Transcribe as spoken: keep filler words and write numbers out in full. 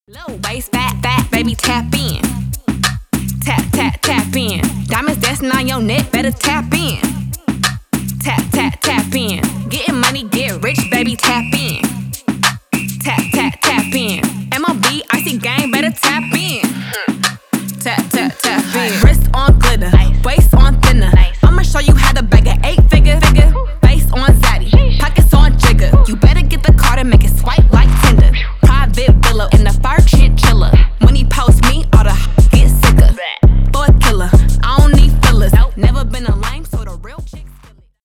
Low waist, fat, fat, baby, tap in. Tap, tap, tap in. Diamonds dancing on your neck, better tap in. Tap, tap, tap in.